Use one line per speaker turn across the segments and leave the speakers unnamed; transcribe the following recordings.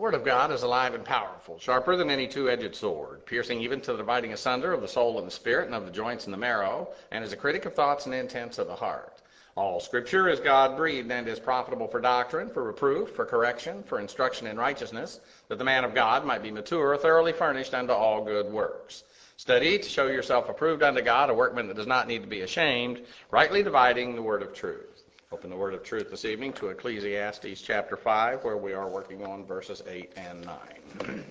Word of God is alive and powerful, sharper than any two-edged sword, piercing even to the dividing asunder of the soul and the spirit and of the joints and the marrow, and is a critic of thoughts and intents of the heart. All Scripture is God-breathed and is profitable for doctrine, for reproof, for correction, for instruction in righteousness, that the man of God might be mature, thoroughly furnished unto all good works. Study to show yourself approved unto God, a workman that does not need to be ashamed, rightly dividing the word of truth. Open the word of truth this evening to Ecclesiastes chapter 5, where we are working on verses 8 and 9.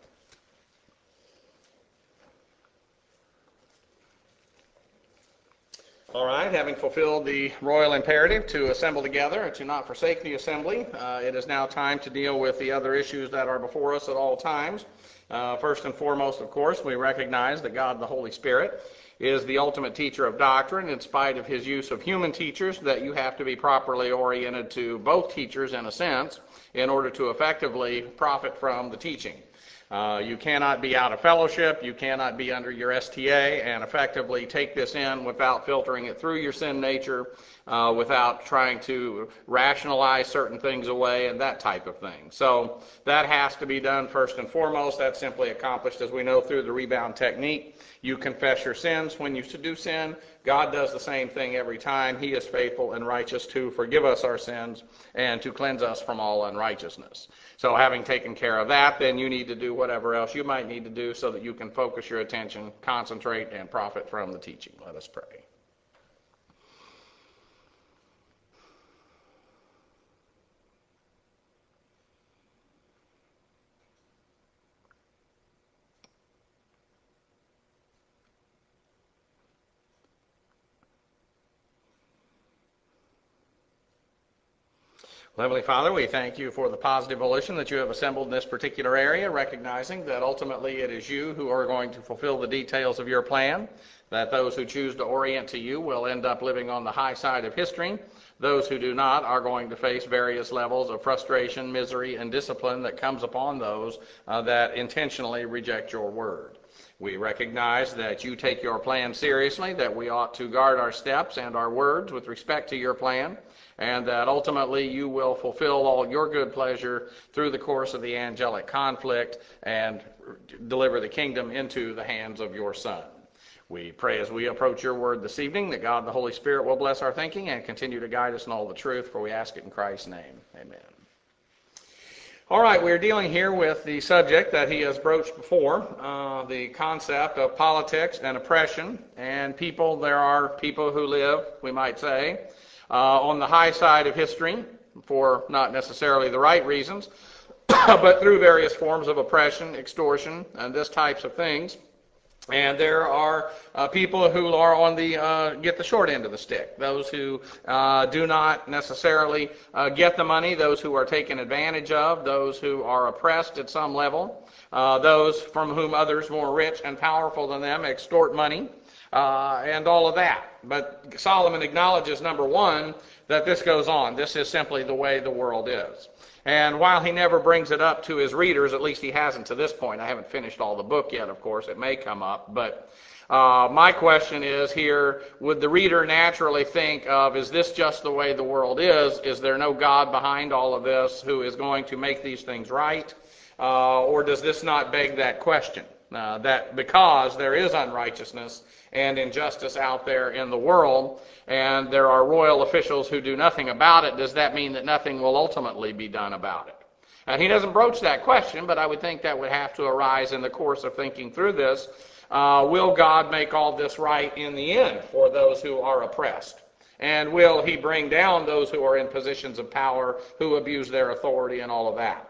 All right, having fulfilled the royal imperative to assemble together and to not forsake the assembly, it is now time to deal with the other issues that are before us at all times. First and foremost, of course, we recognize that God the Holy Spirit is the ultimate teacher of doctrine. In spite of his use of human teachers, that you have to be properly oriented to both teachers in a sense in order to effectively profit from the teaching. You cannot be out of fellowship, you cannot be under your STA and effectively take this in without filtering it through your sin nature, without trying to rationalize certain things away and that type of thing. So that has to be done first and foremost. That's simply accomplished, as we know, through the rebound technique. You confess your sins when you do sin. God does the same thing every time. He is faithful and righteous to forgive us our sins and to cleanse us from all unrighteousness. So having taken care of that, then you need to do whatever else you might need to do so that you can focus your attention, concentrate, and profit from the teaching. Let us pray. Heavenly Father, we thank you for the positive volition that you have assembled in this particular area, recognizing that ultimately it is you who are going to fulfill the details of your plan, that those who choose to orient to you will end up living on the high side of history. Those who do not are going to face various levels of frustration, misery, and discipline that comes upon those that intentionally reject your word. We recognize that you take your plan seriously, that we ought to guard our steps and our words with respect to your plan, and that ultimately you will fulfill all your good pleasure through the course of the angelic conflict and deliver the kingdom into the hands of your Son. We pray as we approach your word this evening that God the Holy Spirit will bless our thinking and continue to guide us in all the truth, for we ask it in Christ's name. Amen. All right, we're dealing here with the subject that he has broached before, the concept of politics and oppression and people. There are people who live, we might say, on the high side of history for not necessarily the right reasons, but through various forms of oppression, extortion, and this types of things. And there are people who are on the get the short end of the stick, those who do not necessarily get the money, those who are taken advantage of, those who are oppressed at some level, those from whom others more rich and powerful than them extort money, and all of that. But Solomon acknowledges, number one, that this goes on. This is simply the way the world is. And while he never brings it up to his readers, at least he hasn't to this point. I haven't finished all the book yet, of course. It may come up. But my question is here, would the reader naturally think of, is this just the way the world is? Is there no God behind all of this who is going to make these things right? Or does this not beg that question? That because there is unrighteousness and injustice out there in the world, and there are royal officials who do nothing about it, does that mean that nothing will ultimately be done about it? And he doesn't broach that question, but I would think that would have to arise in the course of thinking through this. Will God make all this right in the end for those who are oppressed? And will he bring down those who are in positions of power who abuse their authority and all of that?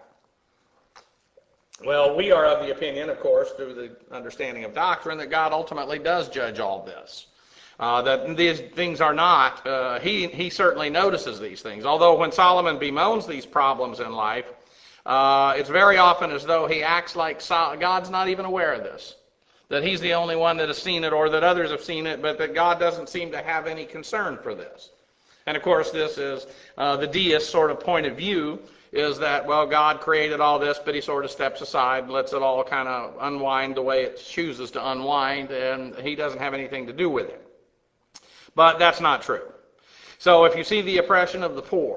Well, we are of the opinion, of course, through the understanding of doctrine, that God ultimately does judge all this. That these things are not, he certainly notices these things. Although when Solomon bemoans these problems in life, it's very often as though he acts like God's not even aware of this. That he's the only one that has seen it, or that others have seen it, but that God doesn't seem to have any concern for this. And of course this is the deist sort of point of view, is that, well, God created all this, but he sort of steps aside and lets it all kind of unwind the way it chooses to unwind, and he doesn't have anything to do with it. But that's not true. So if you see the oppression of the poor,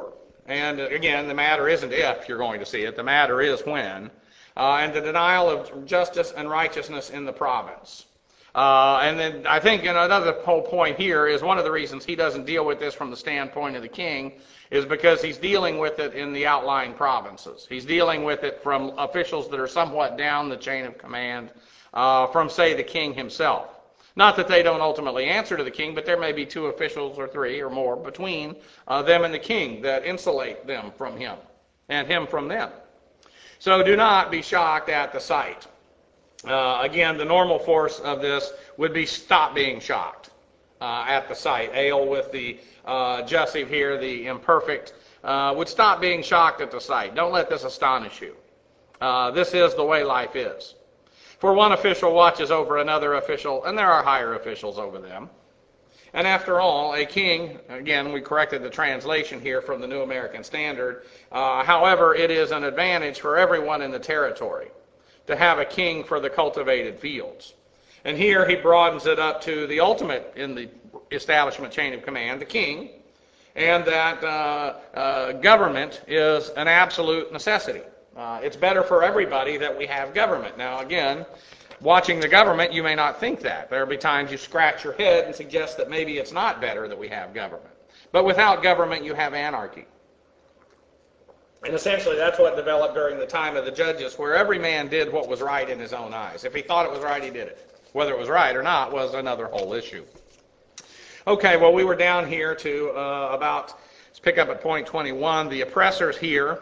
And again, the matter isn't if you're going to see it, the matter is when. And the denial of justice and righteousness in the province. And then I think another whole point here is one of the reasons he doesn't deal with this from the standpoint of the king is because he's dealing with it in the outlying provinces. He's dealing with it from officials that are somewhat down the chain of command from, say, the king himself. Not that they don't ultimately answer to the king, but there may be two officials or three or more between them and the king that insulate them from him and him from them. So do not be shocked at the sight. Again, the normal force of this would be stop being shocked at the sight. Ale with the jussive here, the imperfect, would stop being shocked at the sight. Don't let this astonish you. This is the way life is. For one official watches over another official, and there are higher officials over them. And after all, a king, again, we corrected the translation here from the New American Standard, however, it is an advantage for everyone in the territory to have a king for the cultivated fields. And here he broadens it up to the ultimate in the establishment chain of command, the king, and that government is an absolute necessity. It's better for everybody that we have government. Now, again, watching the government, you may not think that. There will be times you scratch your head and suggest that maybe it's not better that we have government. But without government, you have anarchy. And essentially, that's what developed during the time of the judges, where every man did what was right in his own eyes. If he thought it was right, he did it. Whether it was right or not was another whole issue. Okay, well, we were down here to let's pick up at point 21, the oppressors here.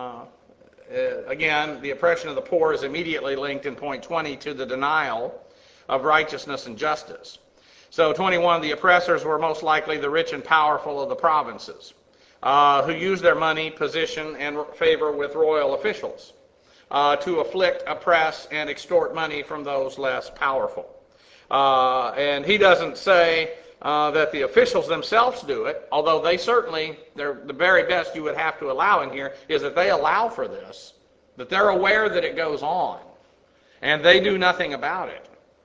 Again, the oppression of the poor is immediately linked in point 20 to the denial of righteousness and justice. So 21, the oppressors were most likely the rich and powerful of the provinces, who used their money, position, and favor with royal officials to afflict, oppress, and extort money from those less powerful. And he doesn't say that the officials themselves do it, although they certainly, the very best you would have to allow in here is that they allow for this, that they're aware that it goes on, and they do nothing about it.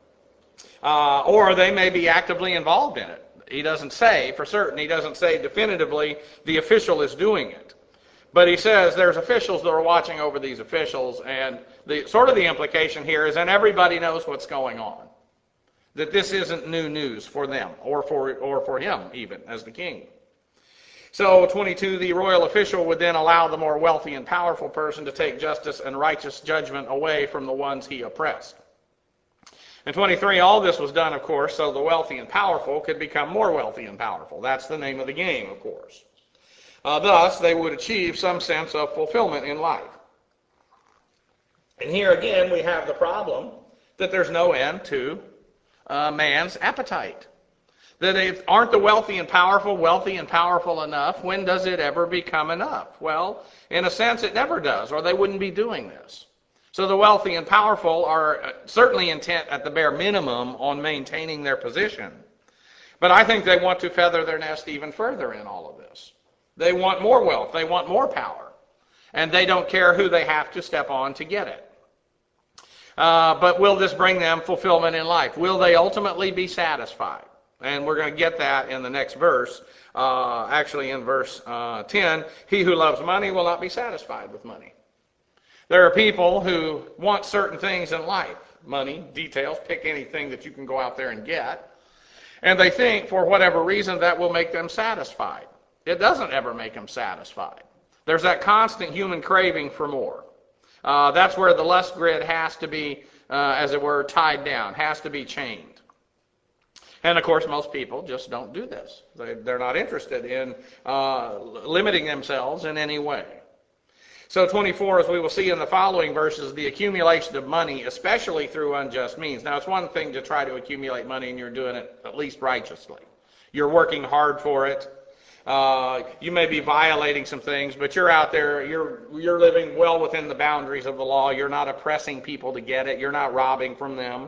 Or they may be actively involved in it. He doesn't say for certain, he doesn't say definitively the official is doing it. But he says there's officials that are watching over these officials, and the implication here is, and everybody knows what's going on. That this isn't new news for them, or for him even, as the king. So 22, the royal official would then allow the more wealthy and powerful person to take justice and righteous judgment away from the ones he oppressed. And 23, all this was done, of course, so the wealthy and powerful could become more wealthy and powerful. That's the name of the game, of course. Thus, they would achieve some sense of fulfillment in life. And here again, we have the problem that there's no end to man's appetite. That if aren't the wealthy and powerful enough, when does it ever become enough? Well, in a sense, it never does, or they wouldn't be doing this. So the wealthy and powerful are certainly intent at the bare minimum on maintaining their position. But I think they want to feather their nest even further in all of this. They want more wealth, they want more power, and they don't care who they have to step on to get it. But will this bring them fulfillment in life? Will they ultimately be satisfied? And we're going to get that in the next verse. Actually, in verse 10, he who loves money will not be satisfied with money. There are people who want certain things in life. Money, details, pick anything that you can go out there and get. And they think, for whatever reason, that will make them satisfied. It doesn't ever make them satisfied. There's that constant human craving for more. That's where the lust grid has to be, as it were, tied down, has to be chained. And of course, most people just don't do this. They're not interested in limiting themselves in any way. So 24, as we will see in the following verses, the accumulation of money, especially through unjust means. Now, it's one thing to try to accumulate money and you're doing it at least righteously. You're working hard for it. You may be violating some things, but you're out there, you're living well within the boundaries of the law. You're not oppressing people to get it. You're not robbing from them.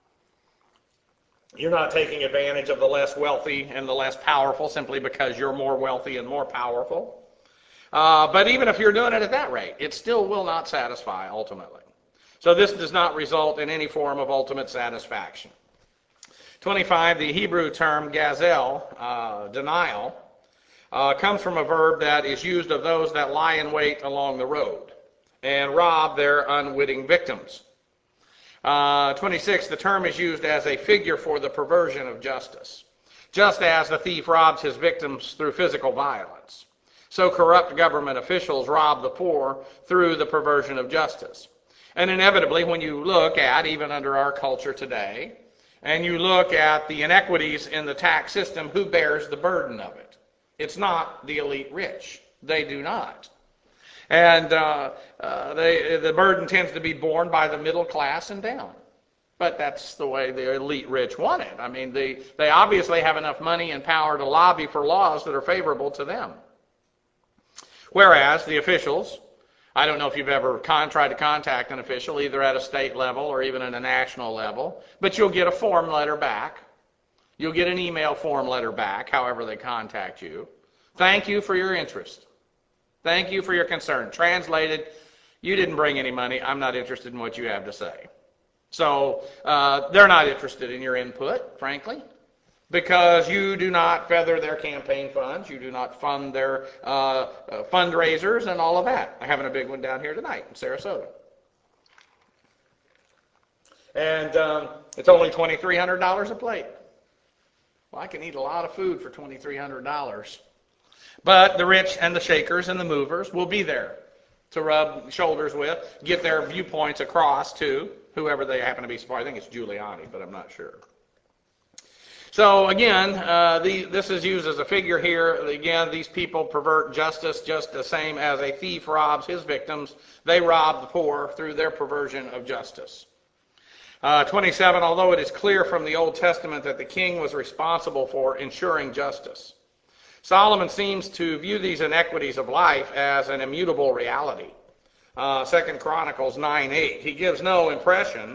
You're not taking advantage of the less wealthy and the less powerful simply because you're more wealthy and more powerful. But even if you're doing it at that rate, it still will not satisfy ultimately. So this does not result in any form of ultimate satisfaction. 25, the Hebrew term gazelle, denial, comes from a verb that is used of those that lie in wait along the road and rob their unwitting victims. 26, the term is used as a figure for the perversion of justice. Just as the thief robs his victims through physical violence, so corrupt government officials rob the poor through the perversion of justice. And inevitably, when you look at, even under our culture today, and you look at the inequities in the tax system, who bears the burden of it? It's not the elite rich. They do not. And the burden tends to be borne by the middle class and down. But that's the way the elite rich want it. I mean, they obviously have enough money and power to lobby for laws that are favorable to them. Whereas the officials, I don't know if you've ever tried to contact an official, either at a state level or even at a national level, but you'll get a form letter back. You'll get an email form letter back, however they contact you. Thank you for your interest. Thank you for your concern. Translated, you didn't bring any money. I'm not interested in what you have to say. So they're not interested in your input, frankly, because you do not feather their campaign funds. You do not fund their fundraisers and all of that. I'm having a big one down here tonight in Sarasota. And it's only $2,300 a plate. Well, I can eat a lot of food for $2,300. But the rich and the shakers and the movers will be there to rub shoulders with, get their viewpoints across to whoever they happen to be. I think it's Giuliani, but I'm not sure. So again, this is used as a figure here. Again, these people pervert justice just the same as a thief robs his victims. They rob the poor through their perversion of justice. 27, although it is clear from the Old Testament that the king was responsible for ensuring justice, Solomon seems to view these inequities of life as an immutable reality. 2 Chronicles 9:8. He gives no impression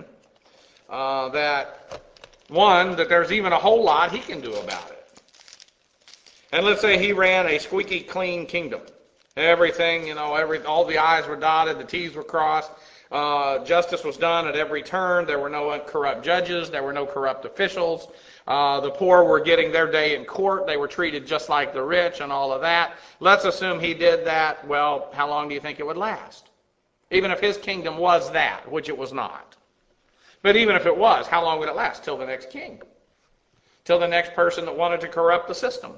that there's even a whole lot he can do about it. And let's say he ran a squeaky clean kingdom. Everything, all the I's were dotted, the T's were crossed. Justice was done at every turn. There were no corrupt judges. There were no corrupt officials. The poor were getting their day in court. They were treated just like the rich and all of that. Let's assume he did that. Well, how long do you think it would last? Even if his kingdom was that, which it was not. But even if it was, how long would it last? Till the next king. Till the next person that wanted to corrupt the system.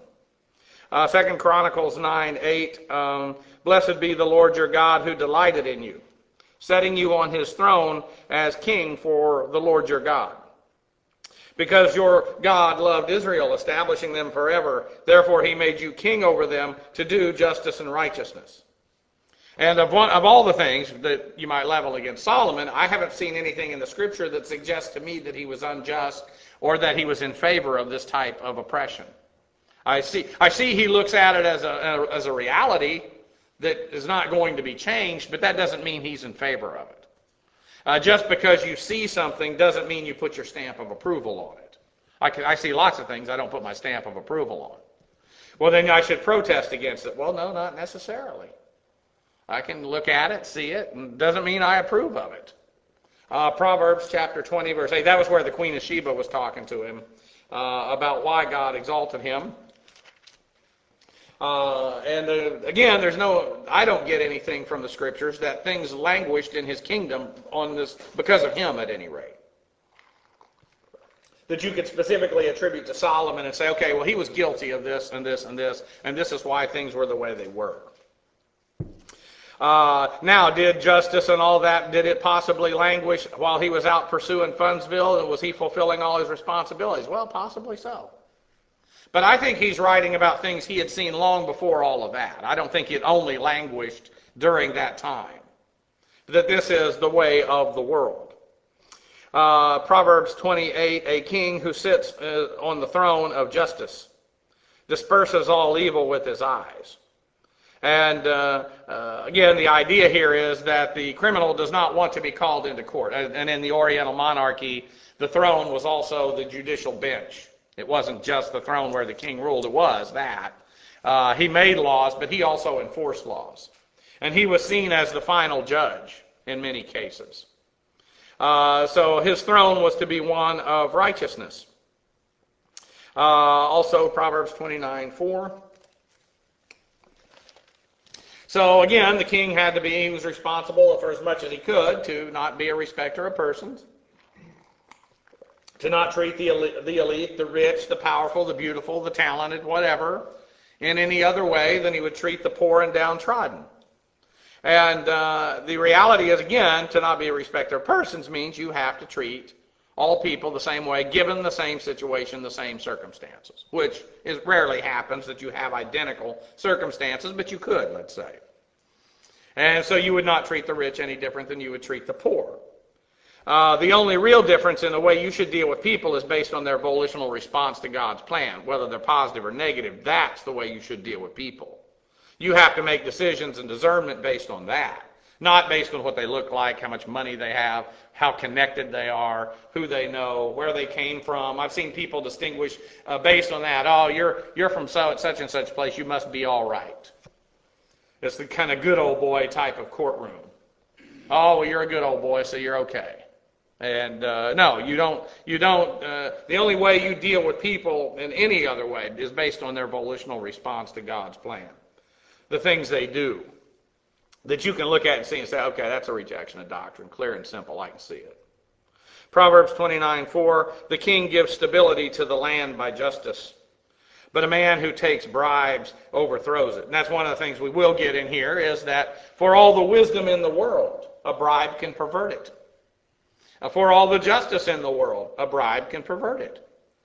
2 Chronicles 9:8. Blessed be the Lord your God who delighted in you, setting you on his throne as king for the Lord your God. Because your God loved Israel, establishing them forever, therefore he made you king over them to do justice and righteousness. And of all the things that you might level against Solomon, I haven't seen anything in the scripture that suggests to me that he was unjust or that he was in favor of this type of oppression. I see he looks at it as a reality that is not going to be changed, but that doesn't mean he's in favor of it. Just because you see something doesn't mean you put your stamp of approval on it. I see lots of things I don't put my stamp of approval on. Well, then I should protest against it. Well, no, not necessarily. I can look at it, see it, and it doesn't mean I approve of it. Proverbs chapter 20, verse 8. That was where the Queen of Sheba was talking to him about why God exalted him. Again, I don't get anything from the scriptures that things languished in his kingdom on this because of him, at any rate. That you could specifically attribute to Solomon and say, okay, well, he was guilty of this and this and this, and this is why things were the way they were. Now, did justice and all that, did it possibly languish while he was out pursuing Fundsville? And was he fulfilling all his responsibilities? Well, possibly so. But I think he's writing about things he had seen long before all of that. I don't think it only languished during that time. That this is the way of the world. Proverbs 28, a king who sits on the throne of justice disperses all evil with his eyes. And again, the idea here is that the criminal does not want to be called into court. And in the Oriental monarchy, the throne was also the judicial bench. It wasn't just the throne where the king ruled. It was that. He made laws, but he also enforced laws. And he was seen as the final judge in many cases. So his throne was to be one of righteousness. Also, Proverbs 29:4. So again, the king had to be, he was responsible for as much as he could to not be a respecter of persons, to not treat the elite, the rich, the powerful, the beautiful, the talented, whatever, in any other way than he would treat the poor and downtrodden. And the reality is, again, to not be a respecter of persons means you have to treat all people the same way, given the same situation, the same circumstances, which is rarely happens that you have identical circumstances, but you could, let's say. And so you would not treat the rich any different than you would treat the poor. The only real difference in the way you should deal with people is based on their volitional response to God's plan, whether they're positive or negative. That's the way you should deal with people. You have to make decisions and discernment based on that, not based on what they look like, how much money they have, how connected they are, who they know, where they came from. I've seen people distinguish based on that. Oh, you're from such and such place, you must be all right. It's the kind of good old boy type of courtroom. Oh, well, you're a good old boy, so you're okay. And no, you don't. The only way you deal with people in any other way is based on their volitional response to God's plan. The things they do that you can look at and see and say, okay, that's a rejection of doctrine, clear and simple, I can see it. Proverbs 29:4, the king gives stability to the land by justice, but a man who takes bribes overthrows it. And that's one of the things we will get in here, is that for all the wisdom in the world, a bribe can pervert it. For all the justice in the world, a bribe can pervert it.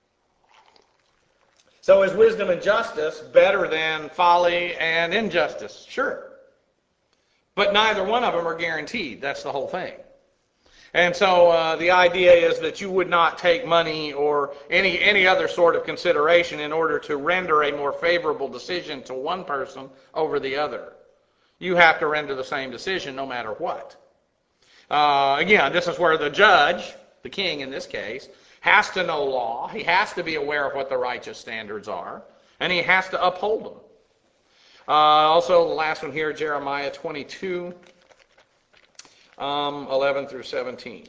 So is wisdom and justice better than folly and injustice? Sure. But neither one of them are guaranteed. That's the whole thing. And so the idea is that you would not take money or any other sort of consideration in order to render a more favorable decision to one person over the other. You have to render the same decision no matter what. Again, this is where the judge, the king in this case, has to know law. He has to be aware of what the righteous standards are, and he has to uphold them. Also, the last one here, Jeremiah 22, 11 through 17.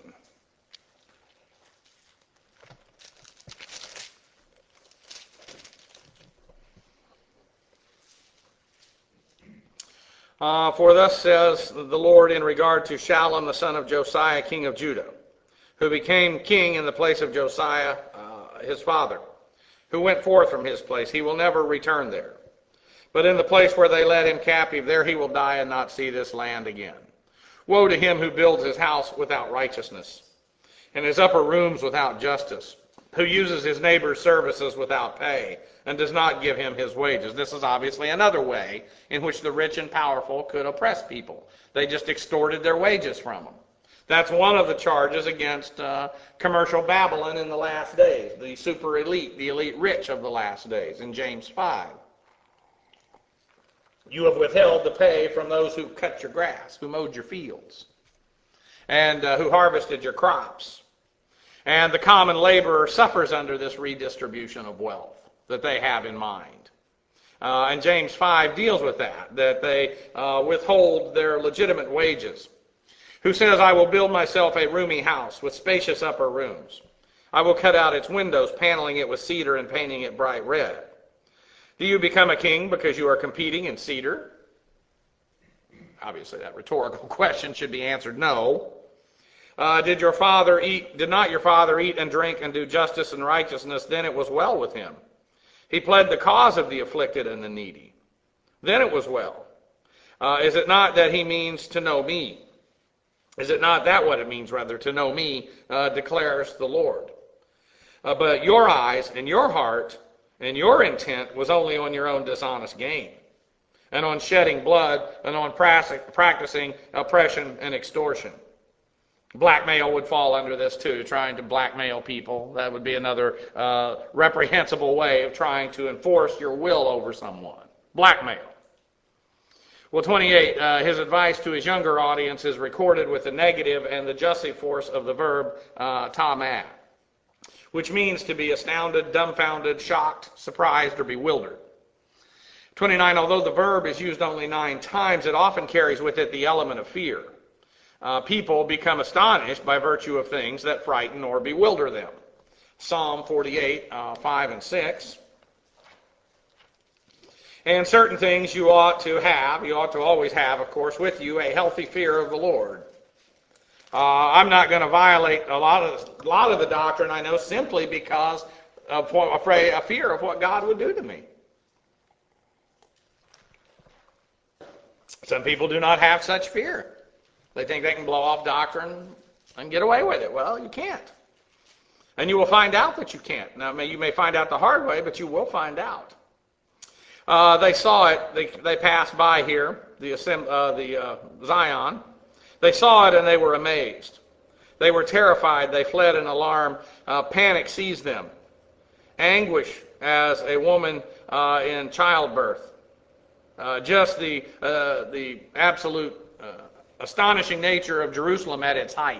For thus says the Lord in regard to Shallum, the son of Josiah, king of Judah, who became king in the place of Josiah, his father, who went forth from his place. He will never return there. But in the place where they led him captive, there he will die and not see this land again. Woe to him who builds his house without righteousness, and his upper rooms without justice, who uses his neighbor's services without pay, and does not give him his wages. This is obviously another way in which the rich and powerful could oppress people. They just extorted their wages from them. That's one of the charges against commercial Babylon in the last days, the super elite, the elite rich of the last days, in James 5. You have withheld the pay from those who cut your grass, who mowed your fields, and who harvested your crops. And the common laborer suffers under this redistribution of wealth that they have in mind. And James 5 deals with that they withhold their legitimate wages. Who says, I will build myself a roomy house with spacious upper rooms. I will cut out its windows, paneling it with cedar and painting it bright red. Do you become a king because you are competing in cedar? Obviously, that rhetorical question should be answered no. Did not your father eat and drink and do justice and righteousness? Then it was well with him. He pled the cause of the afflicted and the needy. Then it was well. Is it not that he means to know me? Is it not that what it means, rather, to know me, declares the Lord? But your eyes and your heart and your intent was only on your own dishonest gain, and on shedding blood, and on practicing oppression and extortion. Blackmail would fall under this too, trying to blackmail people. That would be another reprehensible way of trying to enforce your will over someone. Blackmail. Well, 28, his advice to his younger audience is recorded with the negative and the jussive force of the verb tamad, which means to be astounded, dumbfounded, shocked, surprised, or bewildered. 29, although the verb is used only 9 times, it often carries with it the element of fear. People become astonished by virtue of things that frighten or bewilder them. Psalm 48, 5 and 6. And certain things you ought to always have, of course, with you, a healthy fear of the Lord. I'm not going to violate a lot of the doctrine I know simply because of a fear of what God would do to me. Some people do not have such fear. They think they can blow off doctrine and get away with it. Well, you can't. And you will find out that you can't. Now, you may find out the hard way, but you will find out. They saw it. They passed by here, the Zion. They saw it and they were amazed. They were terrified. They fled in alarm. Panic seized them. Anguish as a woman in childbirth. Just the absolute astonishing nature of Jerusalem at its height,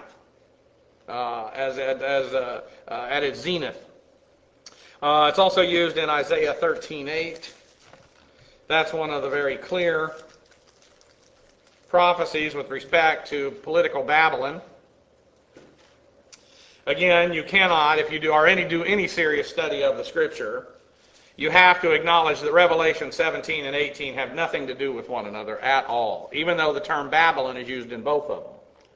at its zenith. It's also used in Isaiah 13:8. That's one of the very clear prophecies with respect to political Babylon. Again, you cannot, if you do any serious study of the Scripture, you have to acknowledge that Revelation 17 and 18 have nothing to do with one another at all, even though the term Babylon is used in both of them.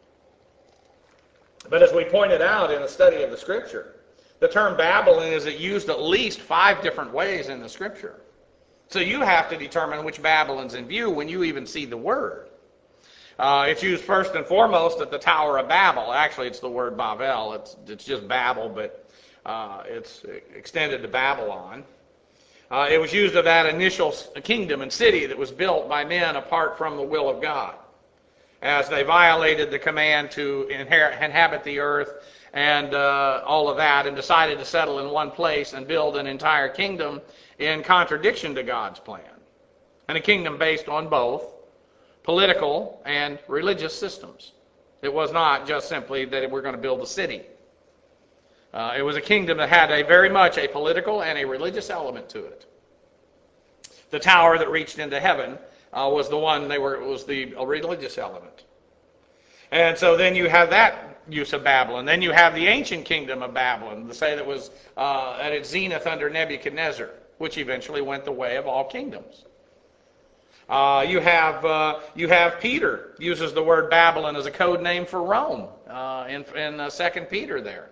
But as we pointed out in the study of the Scripture, the term Babylon is used at least 5 different ways in the Scripture. So you have to determine which Babylon's in view when you even see the word. It's used first and foremost at the Tower of Babel. Actually, it's the word Babel. It's just Babel, but it's extended to Babylon. It was used of that initial kingdom and city that was built by men apart from the will of God, as they violated the command to inhabit the earth and all of that, and decided to settle in one place and build an entire kingdom in contradiction to God's plan. And a kingdom based on both political and religious systems. It was not just simply that we're going to build a city. It was a kingdom that had very much a political and a religious element to it. The tower that reached into heaven was the religious element. And so then you have that use of Babylon. Then you have the ancient kingdom of Babylon, the say that was at its zenith under Nebuchadnezzar, which eventually went the way of all kingdoms. You have Peter uses the word Babylon as a code name for Rome in 2 Peter there.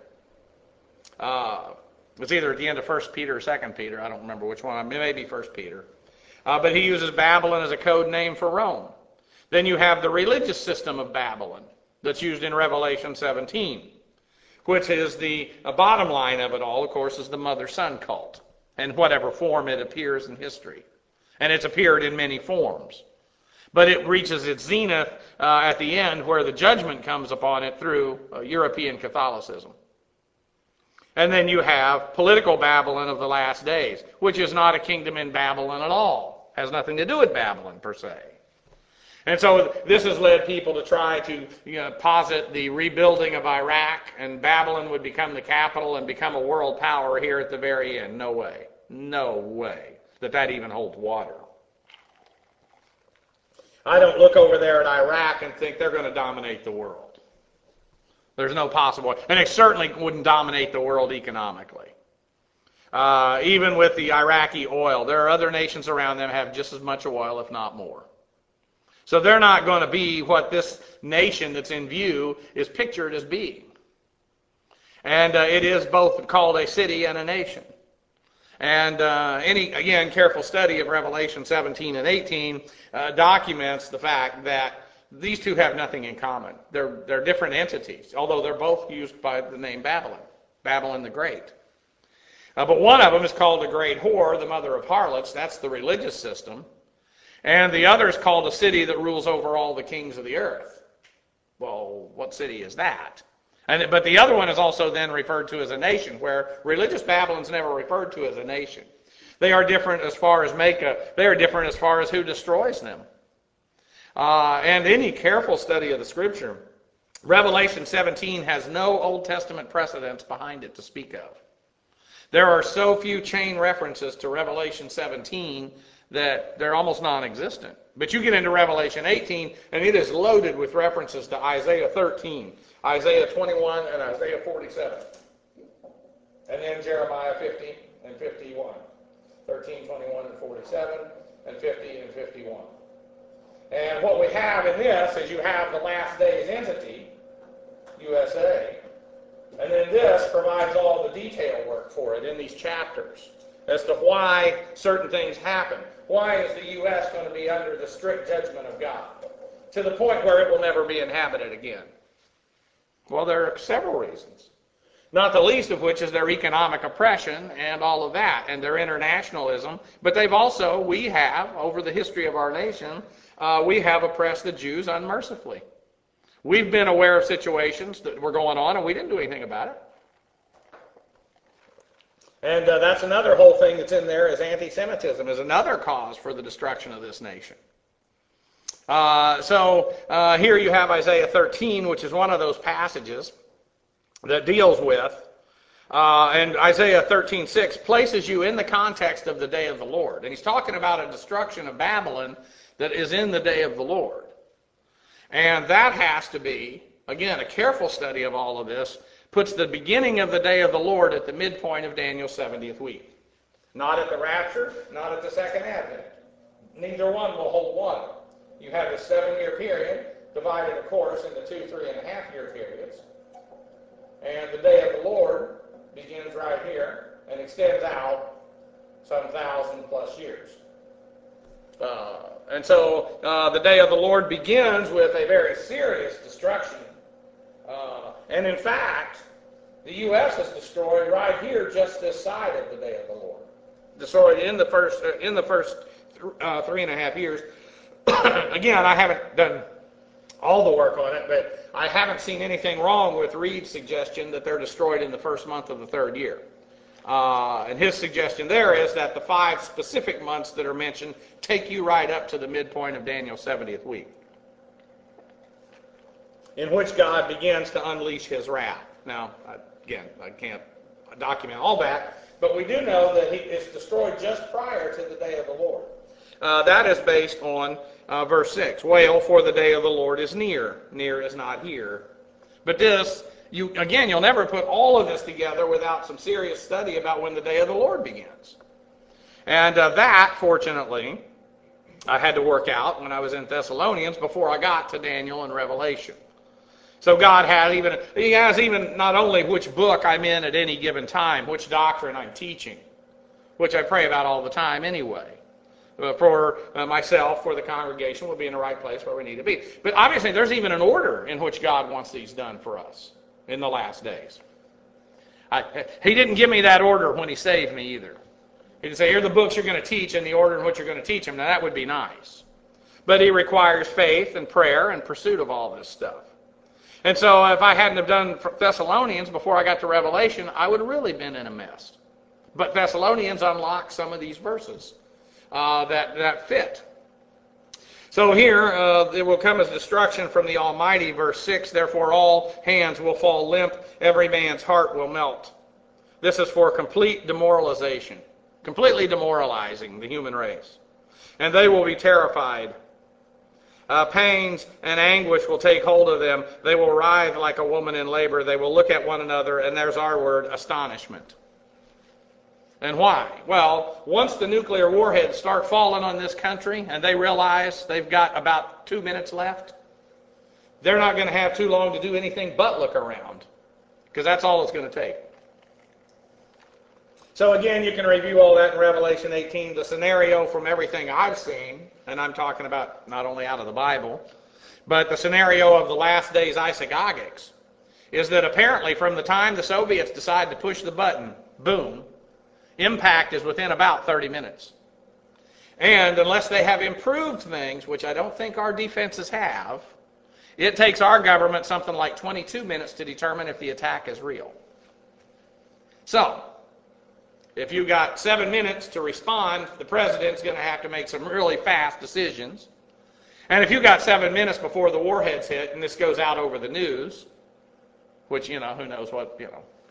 It's either at the end of 1 Peter or 2 Peter. I don't remember which one. It may be 1 Peter. But he uses Babylon as a code name for Rome. Then you have the religious system of Babylon that's used in Revelation 17, which is the bottom line of it all, of course, is the mother-son cult, in whatever form it appears in history. And it's appeared in many forms. But it reaches its zenith at the end where the judgment comes upon it through European Catholicism. And then you have political Babylon of the last days, which is not a kingdom in Babylon at all. Has nothing to do with Babylon per se. And so this has led people to try to posit the rebuilding of Iraq, and Babylon would become the capital and become a world power here at the very end. No way. No way that even holds water. I don't look over there at Iraq and think they're going to dominate the world. There's no possible way. And it certainly wouldn't dominate the world economically. Even with the Iraqi oil, there are other nations around them have just as much oil, if not more. So they're not going to be what this nation that's in view is pictured as being. And it is both called a city and a nation. And any careful study of Revelation 17 and 18 documents the fact that these two have nothing in common. They're different entities, although they're both used by the name Babylon, Babylon the Great. But one of them is called the Great Whore, the mother of harlots. That's the religious system. And the other is called a city that rules over all the kings of the earth. Well, what city is that? But the other one is also then referred to as a nation, where religious Babylon's never referred to as a nation. They are different as far as makeup. They are different as far as who destroys them. And any careful study of the Scripture, Revelation 17 has no Old Testament precedents behind it to speak of. There are so few chain references to Revelation 17 that they're almost non-existent. But you get into Revelation 18, and it is loaded with references to Isaiah 13, Isaiah 21, and Isaiah 47. And then Jeremiah 50 and 51. 13, 21, and 47. and 50 and 51. And what we have in this is you have the last days entity, USA, and then this provides all the detail work for it in these chapters as to why certain things happen. Why is the U.S. going to be under the strict judgment of God to the point where it will never be inhabited again? Well, there are several reasons, not the least of which is their economic oppression and all of that, and their internationalism. But we have, over the history of our nation, we have oppressed the Jews unmercifully. We've been aware of situations that were going on, and we didn't do anything about it. And that's another whole thing that's in there is anti-Semitism is another cause for the destruction of this nation. Here you have Isaiah 13, which is one of those passages that deals with, and Isaiah 13:6 places you in the context of the day of the Lord. And he's talking about a destruction of Babylon that is in the day of the Lord. And that has to be, again, a careful study of all of this puts the beginning of the day of the Lord at the midpoint of Daniel's 70th week. Not at the rapture, not at the second advent. Neither one will hold water. You have a 7-year period, divided, of course, into 2 3.5-year periods. And the day of the Lord begins right here and extends out some 1,000+ years. The day of the Lord begins with a very serious destruction. And in fact, the U.S. is destroyed right here, just this side of the day of the Lord. Destroyed in the first 3.5 years. Again, I haven't done all the work on it, but I haven't seen anything wrong with Reed's suggestion that they're destroyed in the first month of the 3rd year. And his suggestion there is that the 5 specific months that are mentioned take you right up to the midpoint of Daniel's 70th week, in which God begins to unleash his wrath. Now, again, I can't document all that, but we do know that he is destroyed just prior to the day of the Lord. That is based on verse 6. Wail, for the day of the Lord is near. Near is not here. But this, you'll never put all of this together without some serious study about when the day of the Lord begins. And that, fortunately, I had to work out when I was in Thessalonians before I got to Daniel and Revelation. So God He has even not only which book I'm in at any given time, which doctrine I'm teaching, which I pray about all the time anyway. For myself, for the congregation, we'll be in the right place where we need to be. But obviously there's even an order in which God wants these done for us in the last days. He didn't give me that order when he saved me either. He didn't say, here are the books you're going to teach and the order in which you're going to teach them. Now that would be nice. But he requires faith and prayer and pursuit of all this stuff. And so if I hadn't have done Thessalonians before I got to Revelation, I would have really been in a mess. But Thessalonians unlocks some of these verses that fit. So here, there will come as destruction from the Almighty, verse 6, therefore all hands will fall limp, every man's heart will melt. This is for complete demoralization, completely demoralizing the human race. And they will be terrified. Pains and anguish will take hold of them. They will writhe like a woman in labor. They will look at one another, and there's our word, astonishment. And why? Well, once the nuclear warheads start falling on this country and they realize they've got about 2 minutes left, they're not going to have too long to do anything but look around, because that's all it's going to take. So again, you can review all that in Revelation 18. The scenario from everything I've seen, and I'm talking about not only out of the Bible, but the scenario of the last days isagogics, is that apparently from the time the Soviets decide to push the button, boom, impact is within about 30 minutes. And unless they have improved things, which I don't think our defenses have, it takes our government something like 22 minutes to determine if the attack is real. So, if you've got 7 minutes to respond, the president's going to have to make some really fast decisions. And if you've got 7 minutes before the warheads hit, and this goes out over the news, which, who knows what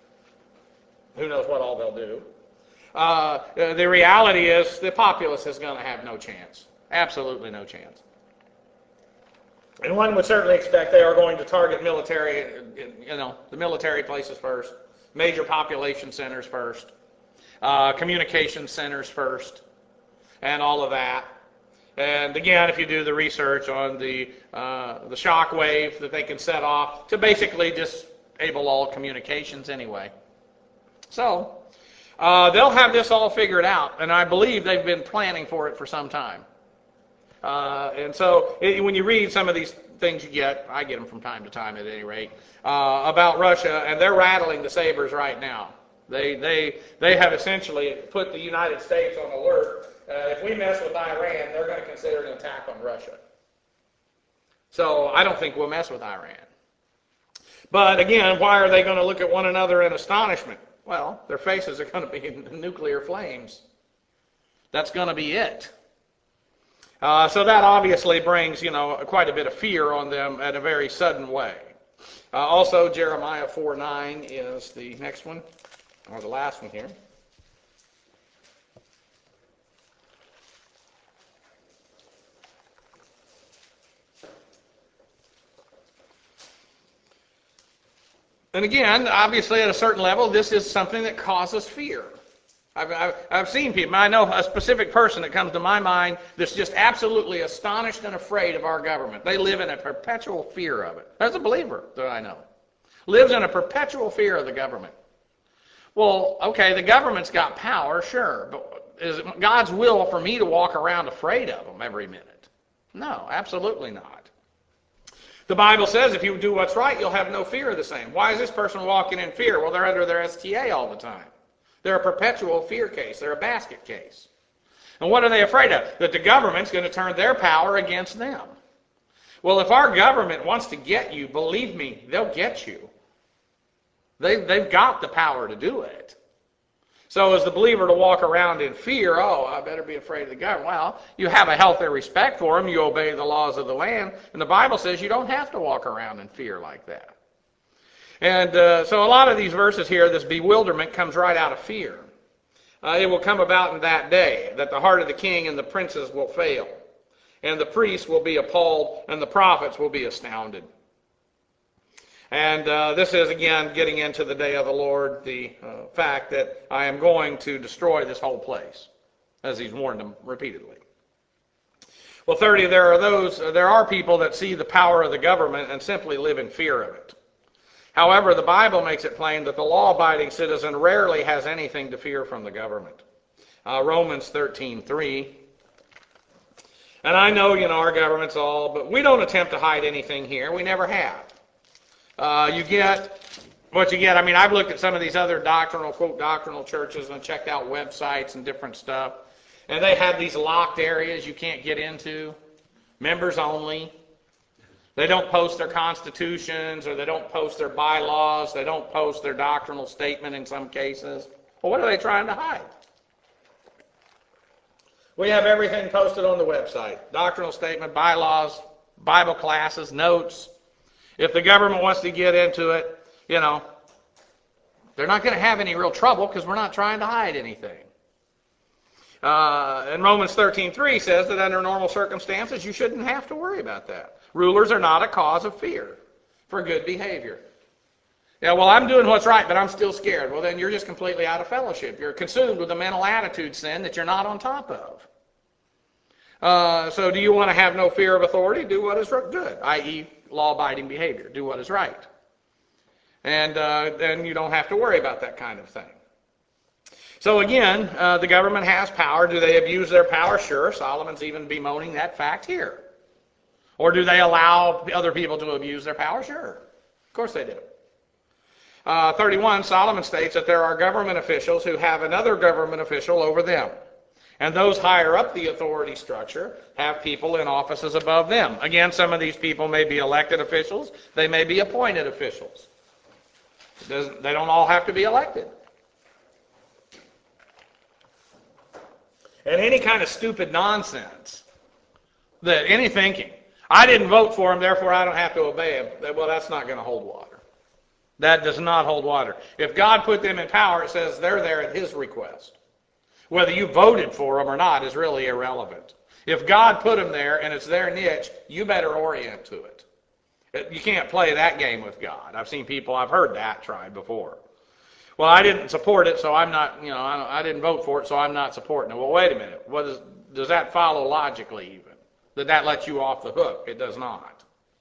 all they'll do. The reality is the populace is going to have no chance. Absolutely no chance. And one would certainly expect they are going to target military, the military places first, major population centers first, communication centers first, and all of that. And again, if you do the research on the shock wave that they can set off to basically disable all communications anyway. So they'll have this all figured out, and I believe they've been planning for it for some time. And so when you read some of these things you get, I get them from time to time at any rate, about Russia, and they're rattling the sabers right now. They have essentially put the United States on alert. If we mess with Iran, they're going to consider an attack on Russia. So I don't think we'll mess with Iran. But again, why are they going to look at one another in astonishment? Well, their faces are going to be in nuclear flames. That's going to be it. So that obviously brings, quite a bit of fear on them in a very sudden way. Also, Jeremiah 4:9 is the next one, or the last one here. And again, obviously at a certain level, this is something that causes fear. I've seen people. I know a specific person that comes to my mind that's just absolutely astonished and afraid of our government. They live in a perpetual fear of it. There's a believer that I know. Lives in a perpetual fear of the government. Well, okay, the government's got power, sure, but is it God's will for me to walk around afraid of them every minute? No, absolutely not. The Bible says if you do what's right, you'll have no fear of the same. Why is this person walking in fear? Well, they're under their STA all the time. They're a perpetual fear case. They're a basket case. And what are they afraid of? That the government's going to turn their power against them. Well, if our government wants to get you, believe me, they'll get you. They've got the power to do it. So as the believer to walk around in fear, I better be afraid of the government. Well, you have a healthy respect for them. You obey the laws of the land. And the Bible says you don't have to walk around in fear like that. And so a lot of these verses here, this bewilderment comes right out of fear. It will come about in that day that the heart of the king and the princes will fail, and the priests will be appalled, and the prophets will be astounded. And this is, again, getting into the day of the Lord, the fact that I am going to destroy this whole place, as he's warned them repeatedly. Well, 30, there are people that see the power of the government and simply live in fear of it. However, the Bible makes it plain that the law-abiding citizen rarely has anything to fear from the government. Romans 13:3. And I know, our government's but we don't attempt to hide anything here. We never have. You get what you get. I mean, I've looked at some of these other quote, doctrinal churches and checked out websites and different stuff. And they have these locked areas you can't get into. Members only. They don't post their constitutions, or they don't post their bylaws. They don't post their doctrinal statement in some cases. Well, what are they trying to hide? We have everything posted on the website. Doctrinal statement, bylaws, Bible classes, notes. If the government wants to get into it, they're not going to have any real trouble because we're not trying to hide anything. And Romans 13:3 says that under normal circumstances, you shouldn't have to worry about that. Rulers are not a cause of fear for good behavior. Yeah, well, I'm doing what's right, but I'm still scared. Well, then you're just completely out of fellowship. You're consumed with a mental attitude sin that you're not on top of. So do you want to have no fear of authority? Do what is good, i.e. law-abiding behavior. Do what is right. And then you don't have to worry about that kind of thing. So again, the government has power. Do they abuse their power? Sure. Solomon's even bemoaning that fact here. Or do they allow other people to abuse their power? Sure. Of course they do. 31, Solomon states that there are government officials who have another government official over them. And those higher up the authority structure have people in offices above them. Again, some of these people may be elected officials. They may be appointed officials. They don't all have to be elected. And any kind of stupid nonsense, any thinking, I didn't vote for him, therefore I don't have to obey him. Well, that's not going to hold water. That does not hold water. If God put them in power, it says they're there at his request. Whether you voted for them or not is really irrelevant. If God put them there and it's their niche, you better orient to it. You can't play that game with God. I've heard that tried before. Well, I didn't support it, so I'm not, I didn't vote for it, so I'm not supporting it. Well, wait a minute. Does that follow logically even? That lets you off the hook? It does not.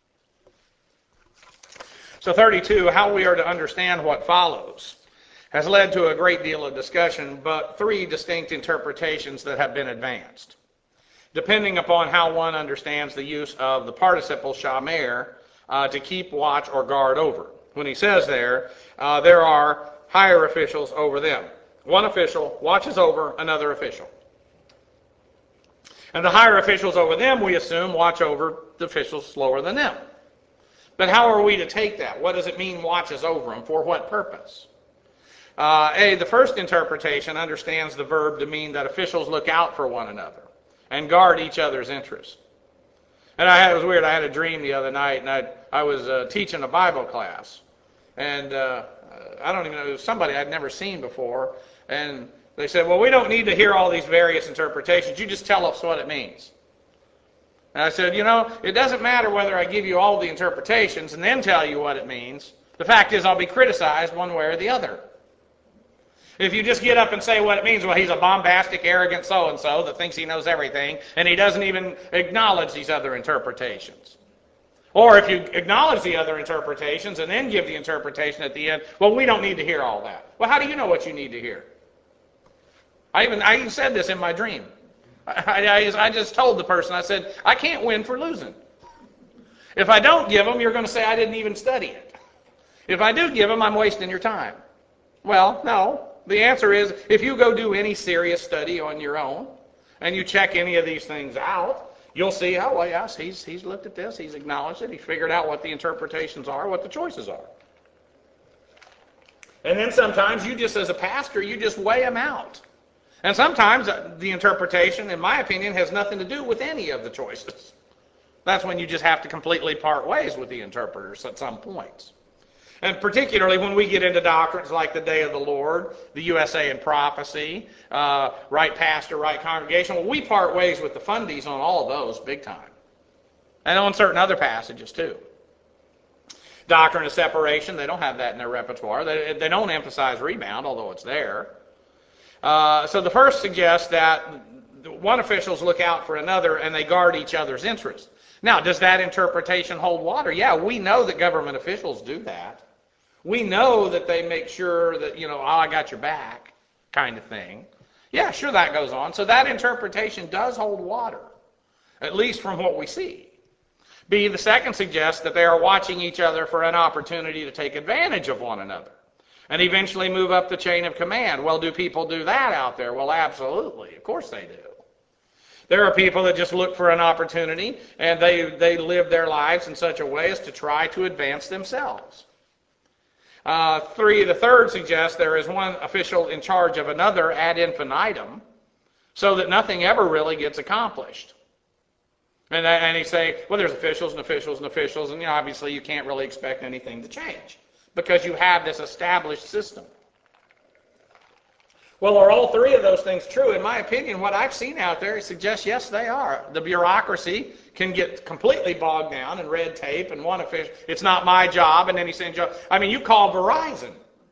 So 32, how we are to understand what follows, has led to a great deal of discussion, but three distinct interpretations that have been advanced, depending upon how one understands the use of the participle shamer to keep watch or guard over. When he says there are higher officials over them. One official watches over another official. And the higher officials over them, we assume, watch over the officials lower than them. But how are we to take that? What does it mean watches over them? For what purpose? The first interpretation understands the verb to mean that officials look out for one another and guard each other's interests. And it was weird. I had a dream the other night, and I was teaching a Bible class. And I don't even know, it was somebody I'd never seen before. And they said, well, we don't need to hear all these various interpretations. You just tell us what it means. And I said, it doesn't matter whether I give you all the interpretations and then tell you what it means. The fact is I'll be criticized one way or the other. If you just get up and say what it means, well, he's a bombastic, arrogant so-and-so that thinks he knows everything, and he doesn't even acknowledge these other interpretations. Or if you acknowledge the other interpretations and then give the interpretation at the end, well, we don't need to hear all that. Well, how do you know what you need to hear? I even said this in my dream. I just told the person, I said, I can't win for losing. If I don't give them, you're going to say I didn't even study it. If I do give them, I'm wasting your time. Well, no. The answer is, if you go do any serious study on your own, and you check any of these things out, you'll see, oh, well, yes, he's looked at this, he's acknowledged it, he's figured out what the interpretations are, what the choices are. And then sometimes you just, as a pastor, you just weigh them out. And sometimes the interpretation, in my opinion, has nothing to do with any of the choices. That's when you just have to completely part ways with the interpreters at some points. And particularly when we get into doctrines like the Day of the Lord, the USA in prophecy, right pastor, right congregation, well, we part ways with the fundies on all of those big time. And on certain other passages too. Doctrine of separation, they don't have that in their repertoire. They don't emphasize rebound, although it's there. So the first suggests that one officials look out for another and they guard each other's interests. Now, does that interpretation hold water? Yeah, we know that government officials do that. We know that they make sure that, oh, I got your back kind of thing. Yeah, sure, that goes on. So that interpretation does hold water, at least from what we see. B, the second suggests that they are watching each other for an opportunity to take advantage of one another and eventually move up the chain of command. Well, do people do that out there? Well, absolutely. Of course they do. There are people that just look for an opportunity, and they live their lives in such a way as to try to advance themselves. The third suggests there is one official in charge of another ad infinitum, so that nothing ever really gets accomplished. And he say, well, there's officials and officials and officials, and obviously you can't really expect anything to change because you have this established system. Well, are all three of those things true? In my opinion, what I've seen out there suggests yes, they are. The bureaucracy can get completely bogged down in red tape, and one official, it's not my job, and then he sends you. I mean, you call Verizon.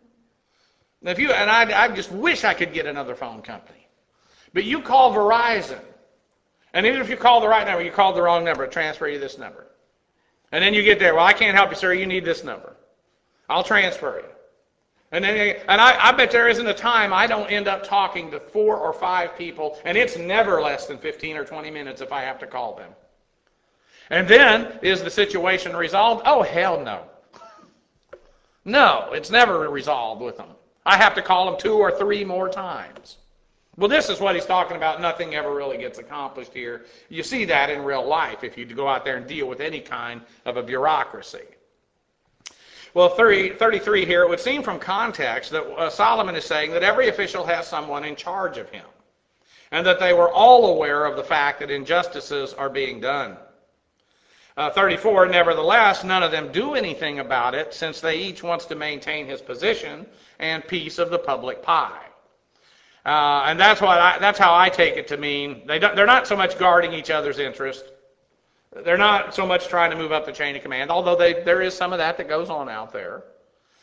I just wish I could get another phone company. But you call Verizon, and even if you call the right number, you called the wrong number, transfer you this number. And then you get there, well, I can't help you, sir, you need this number. I'll transfer you. And I bet there isn't a time I don't end up talking to 4 or 5 people, and it's never less than 15 or 20 minutes if I have to call them. And then, is the situation resolved? Oh, hell no. No, it's never resolved with them. I have to call them 2 or 3 more times. Well, this is what he's talking about. Nothing ever really gets accomplished here. You see that in real life if you go out there and deal with any kind of a bureaucracy. Well, 33 here, it would seem from context that Solomon is saying that every official has someone in charge of him, and that they were all aware of the fact that injustices are being done. 34, nevertheless, none of them do anything about it, since they each wants to maintain his position and piece of the public pie. And that's how I take it to mean they're not so much guarding each other's interest. They're not so much trying to move up the chain of command, although there is some of that goes on out there.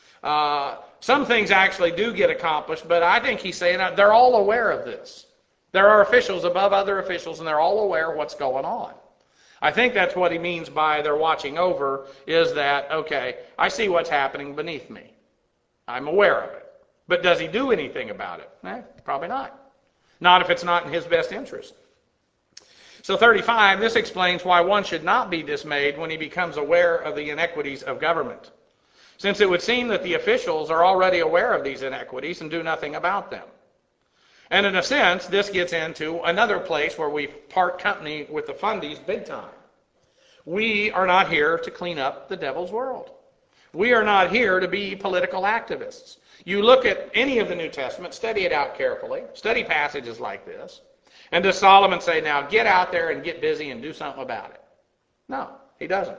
Some things actually do get accomplished, but I think he's saying they're all aware of this. There are officials above other officials, and they're all aware of what's going on. I think that's what he means by they're watching over, is that, okay, I see what's happening beneath me. I'm aware of it. But does he do anything about it? Probably not. Not if it's not in his best interest. So 35, this explains why one should not be dismayed when he becomes aware of the inequities of government, since it would seem that the officials are already aware of these inequities and do nothing about them. And in a sense, this gets into another place where we part company with the fundies big time. We are not here to clean up the devil's world. We are not here to be political activists. You look at any of the New Testament, study it out carefully, study passages like this, and does Solomon say, now get out there and get busy and do something about it? No, he doesn't.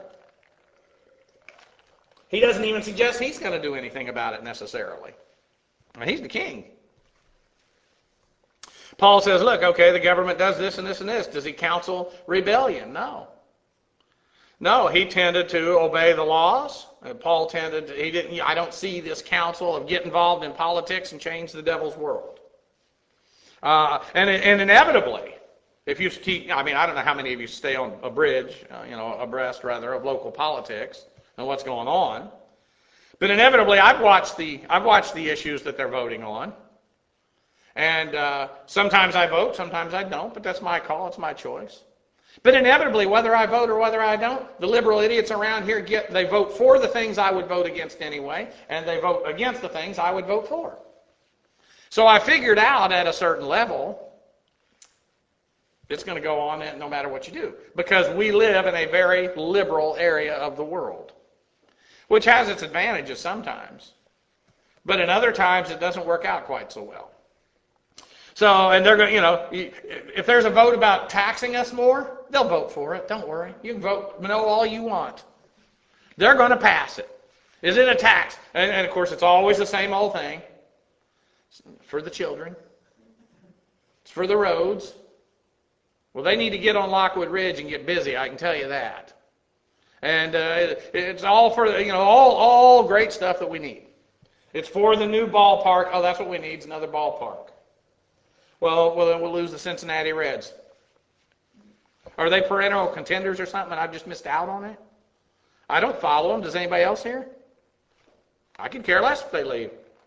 He doesn't even suggest he's going to do anything about it necessarily. He's the king. Paul says, look, okay, the government does this and this and this. Does he counsel rebellion? No. No, he tended to obey the laws. Paul tended to, I don't see this counsel of get involved in politics and change the devil's world. And inevitably, if you keep, I don't know how many of you stay on a bridge, abreast rather of local politics and what's going on. But inevitably, I've watched the issues that they're voting on. And sometimes I vote, sometimes I don't, but that's my call, it's my choice. But inevitably, whether I vote or whether I don't, the liberal idiots around here they vote for the things I would vote against anyway, and they vote against the things I would vote for. So I figured out at a certain level, it's going to go on no matter what you do, because we live in a very liberal area of the world, which has its advantages sometimes, but in other times it doesn't work out quite so well. So, and they're going, if there's a vote about taxing us more, they'll vote for it. Don't worry. You can vote no all you want. They're going to pass it. Is it a tax? And of course, it's always the same old thing. It's for the children. It's for the roads. Well, they need to get on Lockwood Ridge and get busy, I can tell you that. And it's all for, all great stuff that we need. It's for the new ballpark. Oh, that's what we need, is another ballpark. Well, then we'll lose the Cincinnati Reds. Are they perennial contenders or something and I've just missed out on it? I don't follow them. Does anybody else here? I could care less if they leave.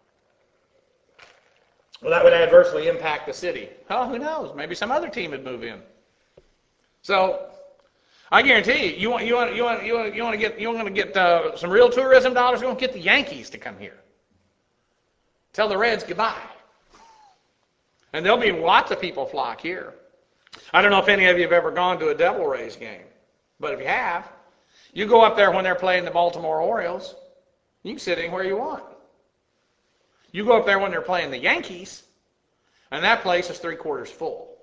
Well, that would adversely impact the city. Oh, who knows? Maybe some other team would move in. So, I guarantee you want to get some real tourism dollars. You want to get the Yankees to come here. Tell the Reds goodbye. And there'll be lots of people flock here. I don't know if any of you have ever gone to a Devil Rays game, but if you have, you go up there when they're playing the Baltimore Orioles, you can sit anywhere you want. You go up there when they're playing the Yankees, and that place is 3/4 full.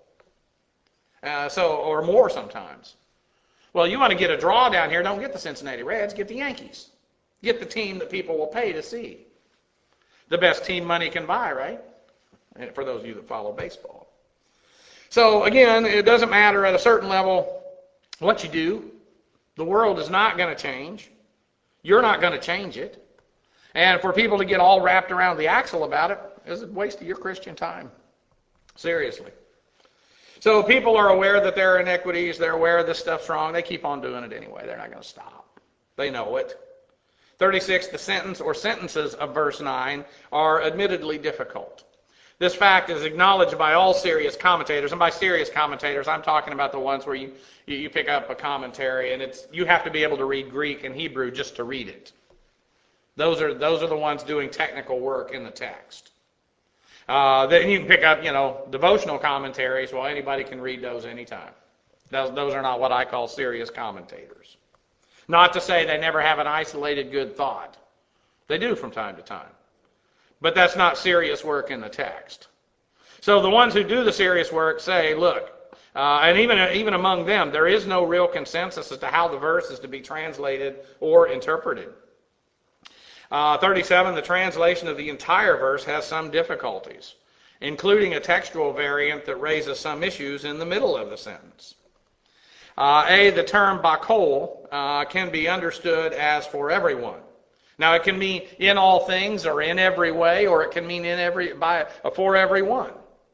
Or more sometimes. Well, you want to get a draw down here, don't get the Cincinnati Reds, get the Yankees. Get the team that people will pay to see. The best team money can buy, right? And for those of you that follow baseball. So again, it doesn't matter at a certain level what you do. The world is not going to change. You're not going to change it. And for people to get all wrapped around the axle about it is a waste of your Christian time. Seriously. So people are aware that there are inequities. They're aware this stuff's wrong. They keep on doing it anyway. They're not going to stop. They know it. 36, the sentence or sentences of verse 9 are admittedly difficult. This fact is acknowledged by all serious commentators, and by serious commentators, I'm talking about the ones where you pick up a commentary, and you have to be able to read Greek and Hebrew just to read it. Those are the ones doing technical work in the text. Then you can pick up, devotional commentaries. Well, anybody can read those anytime. Those are not what I call serious commentators. Not to say they never have an isolated good thought. They do from time to time. But that's not serious work in the text. So the ones who do the serious work say, look, and even among them, there is no real consensus as to how the verse is to be translated or interpreted. 37, the translation of the entire verse has some difficulties, including a textual variant that raises some issues in the middle of the sentence. The term bakol can be understood as for everyone. Now, it can mean in all things or in every way, or it can mean for everyone.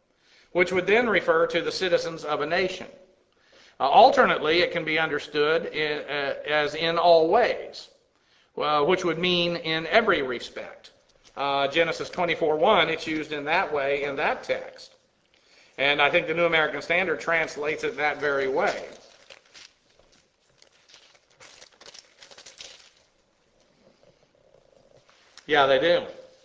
which would then refer to the citizens of a nation. Alternately, it can be understood as in all ways, which would mean in every respect. Genesis 24:1, it's used in that way in that text. And I think the New American Standard translates it that very way. Yeah, they do.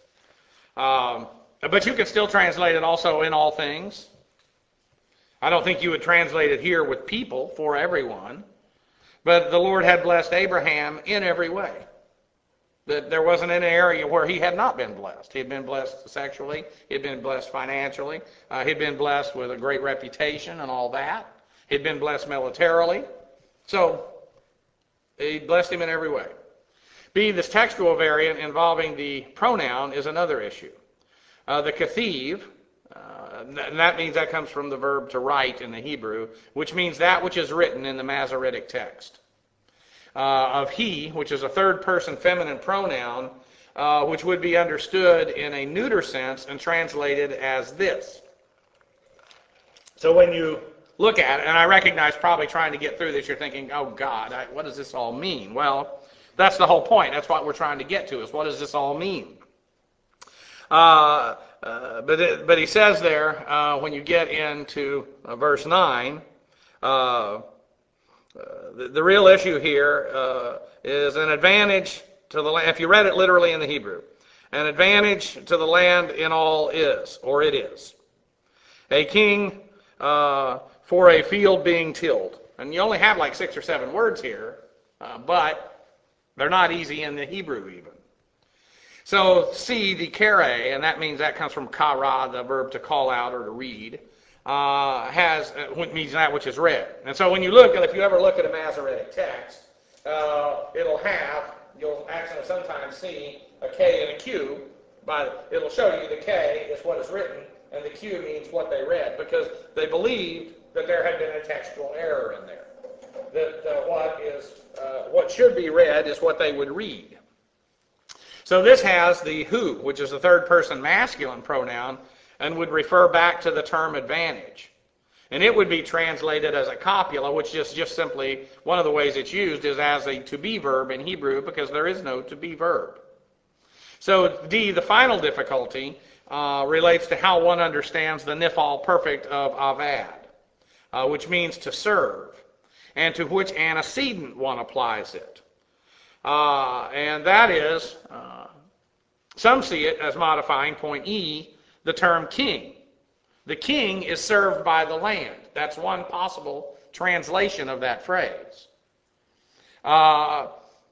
But you could still translate it also in all things. I don't think you would translate it here with people for everyone. But the Lord had blessed Abraham in every way. That there wasn't an area where he had not been blessed. He had been blessed sexually. He had been blessed financially. He had been blessed with a great reputation and all that. He had been blessed militarily. So he blessed him in every way. B, this textual variant involving the pronoun is another issue. The kathiv, and that means that comes from the verb to write in the Hebrew, which means that which is written in the Masoretic text. Of he, which is a third-person feminine pronoun, which would be understood in a neuter sense and translated as this. So when you look at it, and I recognize probably trying to get through this, you're thinking, oh God, what does this all mean? Well, that's the whole point. That's what we're trying to get to, is what does this all mean? But he says there, when you get into verse 9, the real issue here is an advantage to the land. If you read it literally in the Hebrew, an advantage to the land in all is, or it is. A king for a field being tilled. And you only have like 6 or 7 words here, but they're not easy in the Hebrew even. So C, the kere, and that means that comes from kara, the verb to call out or to read, means that which is read. And so when you look, if you ever look at a Masoretic text, you'll actually sometimes see a K and a Q, but it'll show you the K is what is written, and the Q means what they read, because they believed that there had been a textual error in there. That what should be read is what they would read. So this has the who, which is a third-person masculine pronoun, and would refer back to the term advantage. And it would be translated as a copula, which is just simply, one of the ways it's used is as a to-be verb in Hebrew, because there is no to-be verb. So D, the final difficulty, relates to how one understands the nifal perfect of avad, which means to serve, and to which antecedent one applies it. And that is, some see it as modifying, point E, the term king. The king is served by the land. That's one possible translation of that phrase. The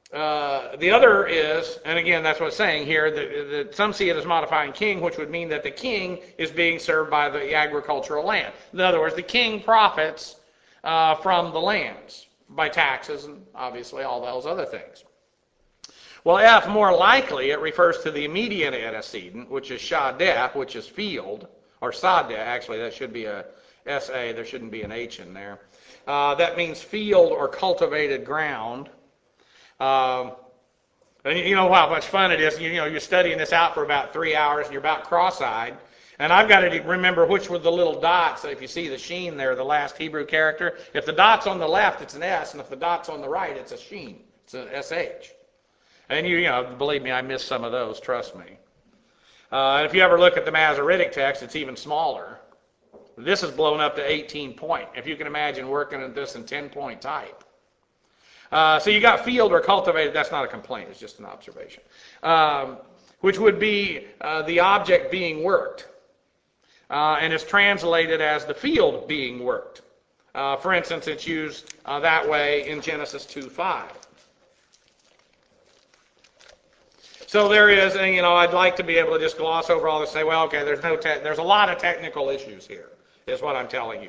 other is, and again, that's what it's saying here, that some see it as modifying king, which would mean that the king is being served by the agricultural land. In other words, the king profits from the lands by taxes and obviously all those other things. Well, F, more likely, it refers to the immediate antecedent, which is shadeh, which is field, or sadeh, actually, that should be a S-A, there shouldn't be an H in there. That means field or cultivated ground. And you know how much fun it is. You're studying this out for about 3 hours, and you're about cross-eyed. And I've got to remember which were the little dots. If you see the sheen there, the last Hebrew character. If the dot's on the left, it's an S, and if the dot's on the right, it's a sheen. It's an SH. And believe me, I missed some of those, trust me. And if you ever look at the Masoretic text, it's even smaller. This is blown up to 18 point. If you can imagine working at this in 10-point type. So you got field or cultivated. That's not a complaint. It's just an observation. Which would be the object being worked. And is translated as the field being worked. For instance, it's used that way in Genesis 2:5. So there is, and I'd like to be able to just gloss over all this and say, well, okay, there's a lot of technical issues here, is what I'm telling you.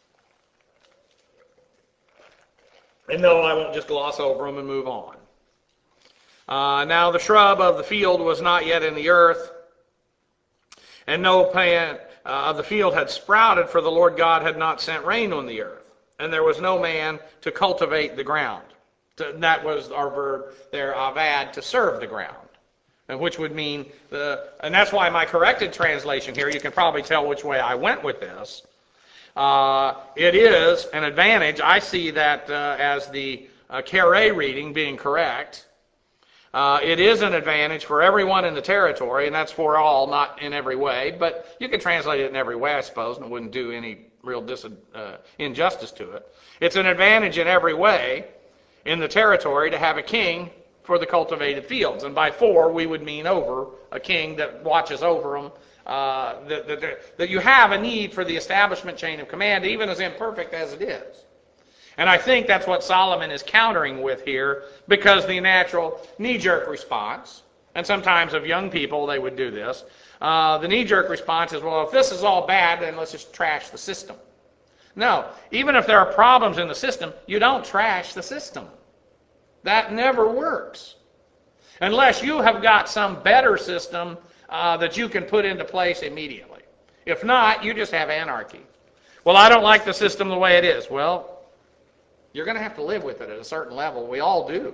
And no, I won't just gloss over them and move on. Now the shrub of the field was not yet in the earth, and no plant of the field had sprouted, for the Lord God had not sent rain on the earth, and there was no man to cultivate the ground. That was our verb there, avad, to serve the ground. which would mean, and that's why my corrected translation here, you can probably tell which way I went with this. It is an advantage. I see that as the Carré reading being correct. It is an advantage for everyone in the territory, and that's for all, not in every way, but you can translate it in every way, I suppose, and it wouldn't do any real injustice to it. It's an advantage in every way in the territory to have a king for the cultivated fields, and by for we would mean over, a king that watches over them, that you have a need for the establishment chain of command, even as imperfect as it is. And I think that's what Solomon is countering with here, because the natural knee-jerk response, and sometimes of young people they would do this, the knee-jerk response is, well, if this is all bad, then let's just trash the system. No, even if there are problems in the system, you don't trash the system. That never works. Unless you have got some better system that you can put into place immediately. If not, you just have anarchy. Well, I don't like the system the way it is. Well, you're going to have to live with it at a certain level. We all do.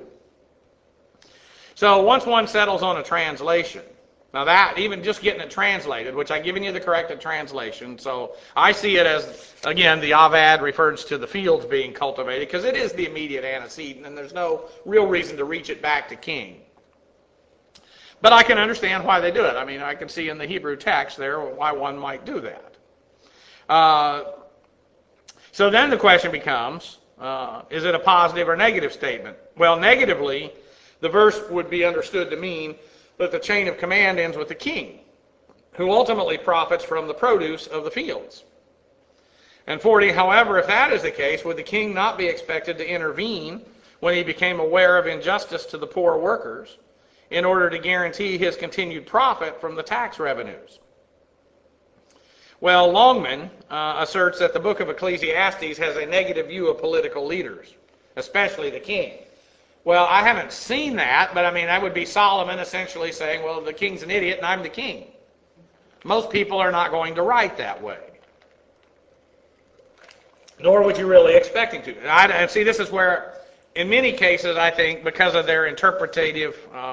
So once one settles on a translation, now that, even just getting it translated, which I've given you the corrected translation, so I see it as, again, the Avad refers to the fields being cultivated, because it is the immediate antecedent, and there's no real reason to reach it back to king. But I can understand why they do it. I mean, I can see in the Hebrew text there why one might do that. So then the question becomes, is it a positive or negative statement? Well, negatively, the verse would be understood to mean that the chain of command ends with the king, who ultimately profits from the produce of the fields. And 40, however, if that is the case, would the king not be expected to intervene when he became aware of injustice to the poor workers in order to guarantee his continued profit from the tax revenues? Well, Longman asserts that the book of Ecclesiastes has a negative view of political leaders, especially the king. Well, I haven't seen that, but I mean, that would be Solomon essentially saying, well, the king's an idiot and I'm the king. Most people are not going to write that way. Nor would you really expect him to. And see, this is where, in many cases, I think, because of their interpretative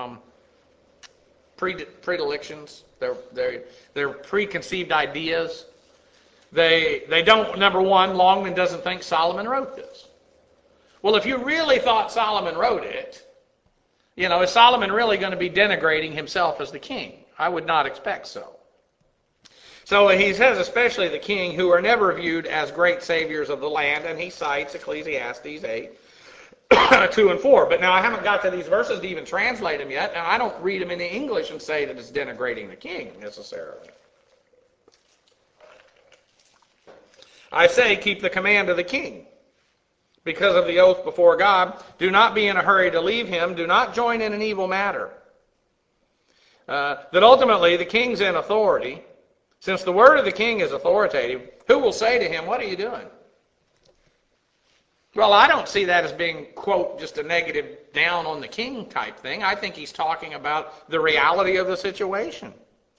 predilections, their preconceived ideas, they don't, number one, Longman doesn't think Solomon wrote this. Well, if you really thought Solomon wrote it, is Solomon really going to be denigrating himself as the king? I would not expect so. So he says, especially the king, who are never viewed as great saviors of the land, and he cites Ecclesiastes 8, 2 and 4. But now I haven't got to these verses to even translate them yet, and I don't read them in the English and say that it's denigrating the king necessarily. I say, keep the command of the king. Because of the oath before God, do not be in a hurry to leave him. Do not join in an evil matter. That ultimately the king's in authority. Since the word of the king is authoritative, who will say to him, what are you doing? Well, I don't see that as being, quote, just a negative down on the king type thing. I think he's talking about the reality of the situation.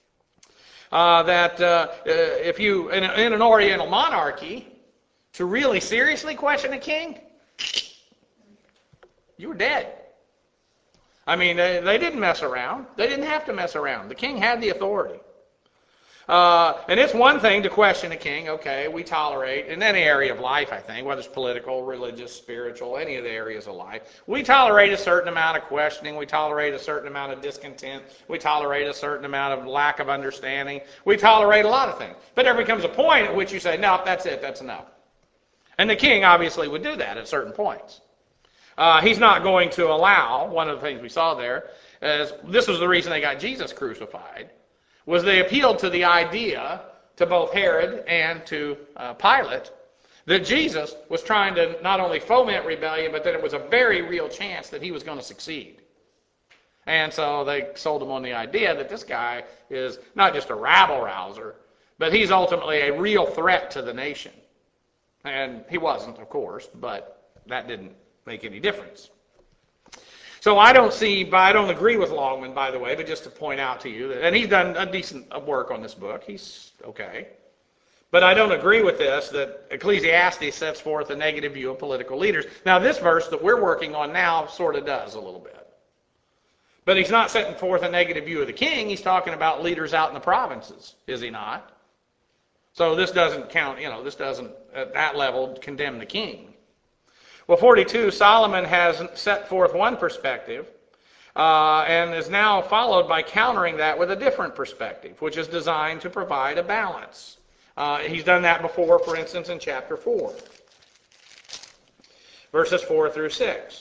If you, in an Oriental monarchy, to really seriously question a king, you were dead. I mean, they didn't mess around. They didn't have to mess around. The king had the authority. And it's one thing to question a king. Okay, we tolerate, in any area of life, I think, whether it's political, religious, spiritual, any of the areas of life, we tolerate a certain amount of questioning. We tolerate a certain amount of discontent. We tolerate a certain amount of lack of understanding. We tolerate a lot of things. But there becomes a point at which you say, no, that's it, that's enough. And the king obviously would do that at certain points. He's not going to allow, one of the things we saw there, is this was the reason they got Jesus crucified, was they appealed to the idea, to both Herod and to Pilate, that Jesus was trying to not only foment rebellion, but that it was a very real chance that he was going to succeed. And so they sold him on the idea that this guy is not just a rabble-rouser, but he's ultimately a real threat to the nation. And he wasn't, of course, but that didn't make any difference. So I don't agree with Longman, by the way, but just to point out to you, and he's done a decent work on this book. He's okay. But I don't agree with this, that Ecclesiastes sets forth a negative view of political leaders. Now, this verse that we're working on now sort of does a little bit. But he's not setting forth a negative view of the king. He's talking about leaders out in the provinces, is he not? So this doesn't count, this doesn't at that level condemn the king. Well, 42, Solomon has set forth one perspective and is now followed by countering that with a different perspective, which is designed to provide a balance. He's done that before, for instance, in chapter 4, verses 4 through 6.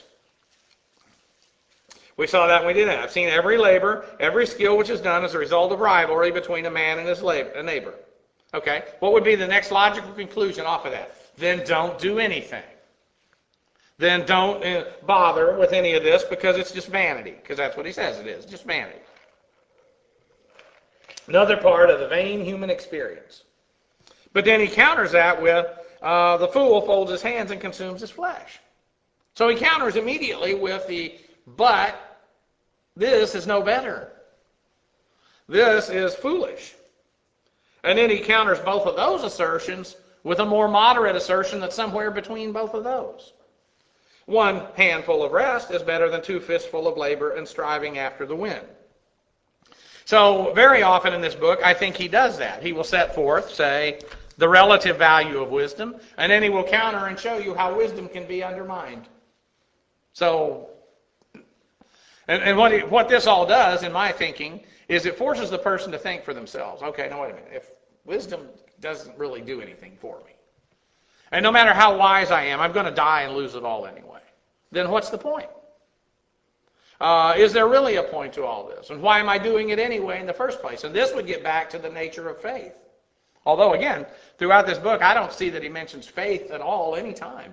We saw that when we did that. I've seen every labor, every skill which is done as a result of rivalry between a man and his neighbor. Okay, what would be the next logical conclusion off of that? Then don't do anything. Then don't bother with any of this because it's just vanity, because that's what he says it is, just vanity. Another part of the vain human experience. But then he counters that with the fool folds his hands and consumes his flesh. So he counters immediately with the but this is no better. This is foolish. And then he counters both of those assertions with a more moderate assertion that's somewhere between both of those. One handful of rest is better than two fistful of labor and striving after the wind. So very often in this book, I think he does that. He will set forth, say, the relative value of wisdom, and then he will counter and show you how wisdom can be undermined. So, and what this all does, in my thinking, is it forces the person to think for themselves. Okay, now wait a minute. If wisdom doesn't really do anything for me, and no matter how wise I am, I'm going to die and lose it all anyway, then what's the point? Is there really a point to all this? And why am I doing it anyway in the first place? And this would get back to the nature of faith. Although, again, throughout this book, I don't see that he mentions faith at all any time.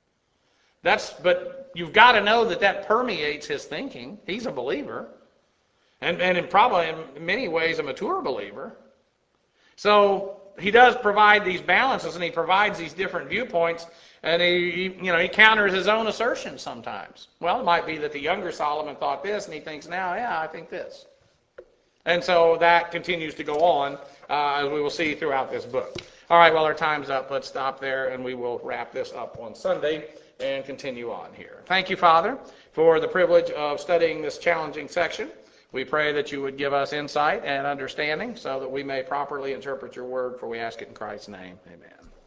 But you've got to know that permeates his thinking. He's a believer. And probably in many ways a mature believer. So he does provide these balances, and he provides these different viewpoints, and he counters his own assertions sometimes. Well, it might be that the younger Solomon thought this, and he thinks now, yeah, I think this. And so that continues to go on, as we will see throughout this book. All right, well, our time's up. Let's stop there, and we will wrap this up on Sunday and continue on here. Thank you, Father, for the privilege of studying this challenging section. We pray that you would give us insight and understanding so that we may properly interpret your word, for we ask it in Christ's name. Amen.